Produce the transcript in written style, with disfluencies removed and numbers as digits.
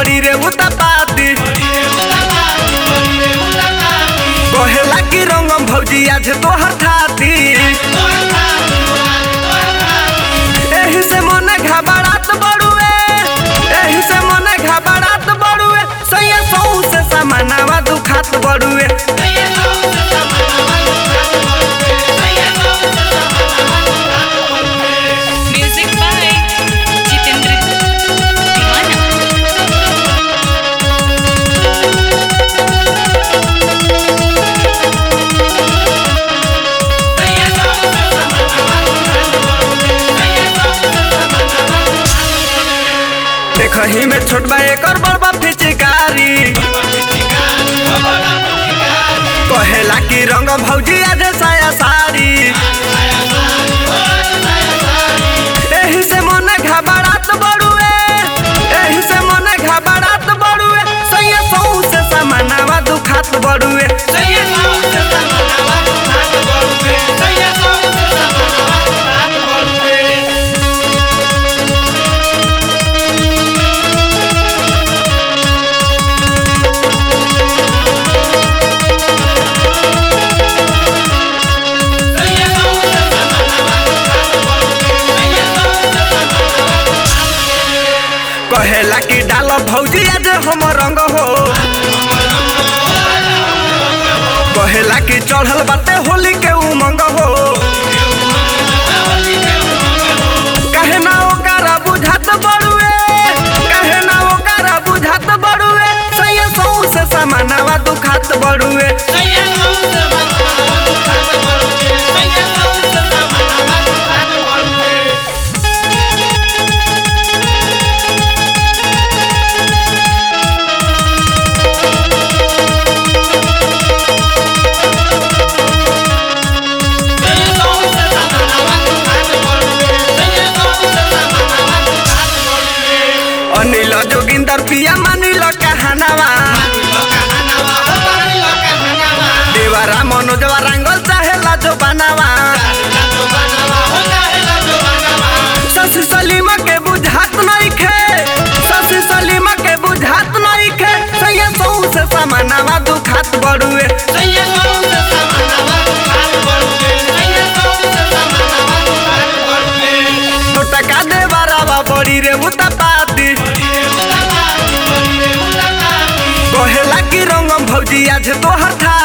बड़ी रे उतापाती कहेला कि रंगम भौजी आज तोहर थाती एही से मन घबरात बड़ुए एही से मन घबरात बड़ुए सैया सौ से समानावा दुखात बड़ुए म्यूजिक बाय जितेंद्र दीवाना। देखही में छोट बा एकर बड़बा पिचकारी कहेला कि रंग भौजी आज साया साड़ी एही से मन घबरात बड़ुए एही से मन घबरात बड़ुए सैया सौ से समानावा दुखात बड़ुए कहेला कि डाल भौजी आज हम रंग हो कहेला कि चढ़ल बाटे होली के उमंग हो कहे ना ओकरा बुझात बड़ुए कहे ना ओकरा बुझात बड़ुए सैया सौ से समानावा दुखात बड़ुए अनिल जोगिंदर पिया मानिल कहनावा देवरा मनोजवा रंगल चाहेला जो बनावा शशि सलीमा के बुझात नइखे शशि सलीमा के बुझात नइखे सैया सौ से समानावा दुखात बड़ुए टका देवरावा बड़ी रे उतापाती कहेला कि रंगम भौजी आज तोहर था